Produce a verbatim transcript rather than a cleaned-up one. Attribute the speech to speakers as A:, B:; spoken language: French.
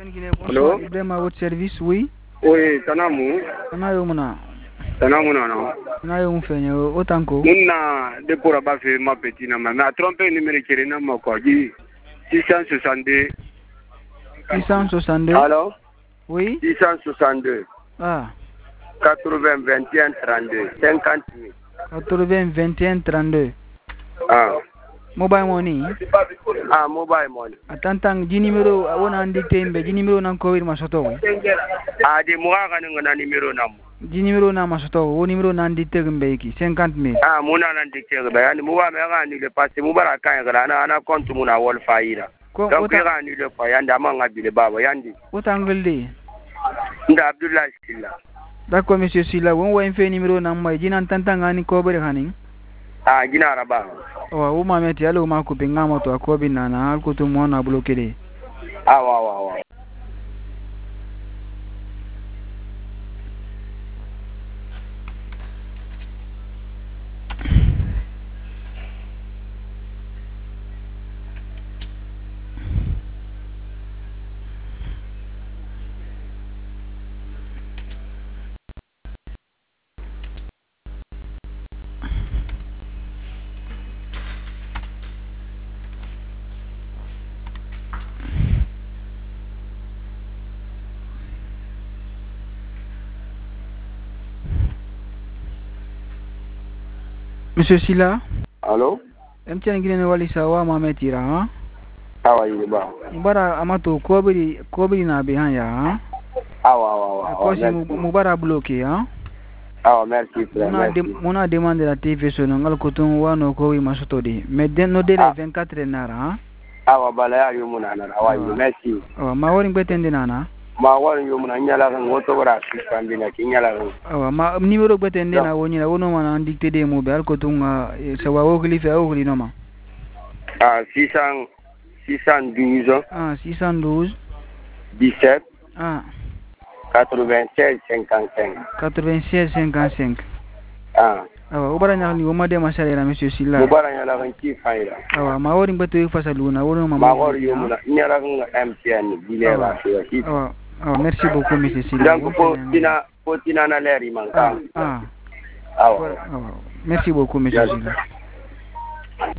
A: Allô?
B: Ibrahima votre service, oui.
A: Oui, Tanamu.
B: Tanayo muna.
A: Tanamu non.
B: Tanayo mfenye otanko.
A: Muna de pour abafer ma petite na mais a trompé numéro qui na ma ko di six cent soixante-deux.
B: six cent soixante-deux.
A: Allô?
B: Oui.
A: six cent soixante-deux.
B: Ah.
A: quatre-vingts vingt et un trente-deux. cinquante mille.
B: quatre-vingts vingt et un trente-deux.
A: Ah.
B: Mobile money.
A: Ah, mobile money.
B: Atantang di numéro wona andikte mbe di numéro nan ko wir masoto wi.
A: Ah, di mo ga na numéro nam.
B: Di numéro na masoto wo numéro nan andikte mbe ki cinquante mille.
A: Ah, muna nan andikte be yani mo wa me ga ni le passe mo bara kan ga na ana compte muna wol faira. Donc ga ni le fa yanda ma ngabi le baba yandi.
B: Otangulde.
A: Nda Abdullah Silla.
B: D'accord monsieur Silla, won wa infe numéro nan may jinan tantanga ni ko bere hanin.
A: Ah, gina araba.
B: Oh, uma meti alo ma ko pinga moto akobi na na ko to mo na bloquer.
A: Ah, wa wa wa.
B: Monsieur Silla?
A: Allô?
B: Mtn ngine wali sawa ma metira ha?
A: Awa yi ba.
B: Mbara amato kobiri kobiri na be han ya ha?
A: Awa awa awa.
B: Ko si mubara bloqué ha?
A: Awa merci frère.
B: Mona de, mona demande la T V so ngal ko ton wano ko wi masoto de. Mais den no de la vingt-quatre heures nara ha?
A: Awa bala ya yu muna na awa yi merci.
B: Awa ma wori betende nana?
A: Ma wori yu muna nyala kan woto wora sifandi na kinyala kan.
B: Awa ma numéro betende na woni na wono mana dicté de mo be al ko ton sa wa o klife o kli no ma.
A: Ah six cent six cent douze.
B: Ah six cent douze.
A: dix-sept.
B: Ah.
A: quatre-vingt-seize cinquante-cinq.
B: quatre-vingt-seize cinquante-cinq.
A: Ah.
B: Awa ubara nyali wo made masalera monsieur Silla.
A: Ubara nyala kan ki faira.
B: Awa ma wori beto fasaluna wono ma.
A: Ma wori yu muna nyala kan M T N bilera shi.
B: Awa. Oh, merci beaucoup, monsieur Silla.
A: Donc, pour Tina, pour Tina Naleri, man.
B: Ah, ah.
A: Ah, ouais.
B: Merci beaucoup, monsieur Silla.